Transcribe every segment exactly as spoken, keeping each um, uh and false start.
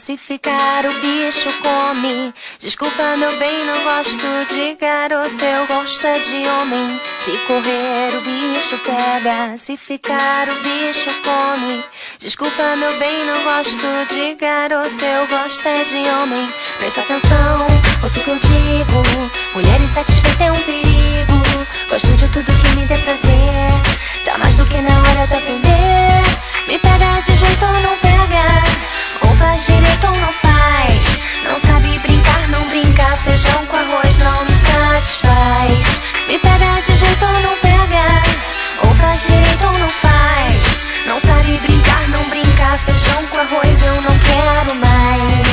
Se ficar o bicho come. Desculpa meu bem, não gosto de garoto, eu gosto é de homem. Se correr o bicho pega, se ficar o bicho come. Desculpa meu bem, não gosto de garoto, eu gosto é de homem. Presta atenção, ouça o que eu digo. Mulher insatisfeita é um perigo. Gosto de tudo que me dê prazer. Tá mais do que na hora de aprender. Me pega de jeito ou não pega, ou faz direito ou não faz. Não sabe brincar, não brinca. Feijão com arroz não me satisfaz. Me pega de jeito ou não pega, ou faz direito ou não faz. Não sabe brincar, não brinca. Feijão com arroz eu não quero mais.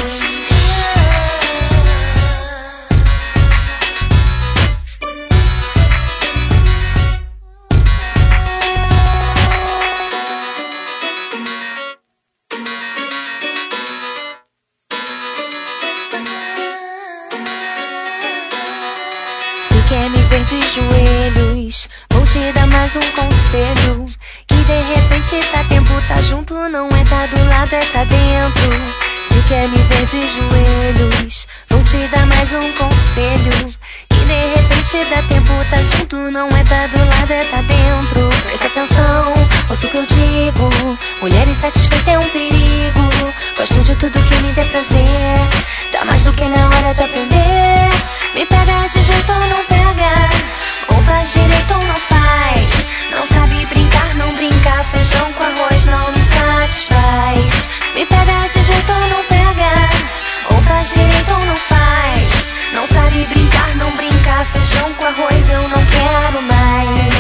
Quer me ver de joelhos, vou te dar mais um conselho. Que de repente tá tempo, tá junto, não é tá do lado, é tá dentro. Se quer me ver de joelhos, vou te dar mais um conselho. Que de repente dá tempo, tá junto, não é tá do lado, é tá dentro. Presta atenção, ouça o que eu digo. Mulher insatisfeita é um perigo. Gosto de tudo que me dê prazer. Tá mais do que na hora de aprender. Me pega de jeito ou não pega, ou faz direito ou não faz. Não sabe brincar, não brinca. Feijão com arroz não me satisfaz. Me pega de jeito ou não pega, ou faz direito ou não faz. Não sabe brincar, não brinca. Feijão com arroz eu não quero mais.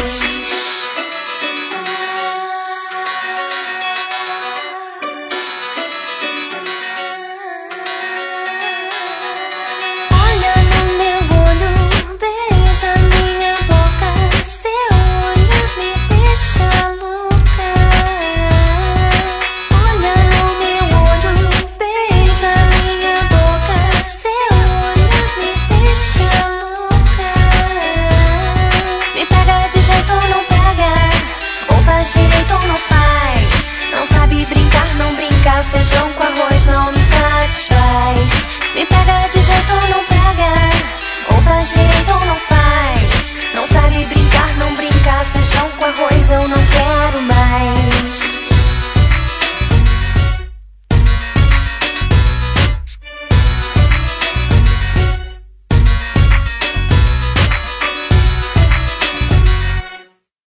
Feijão com arroz não me satisfaz. Me pega de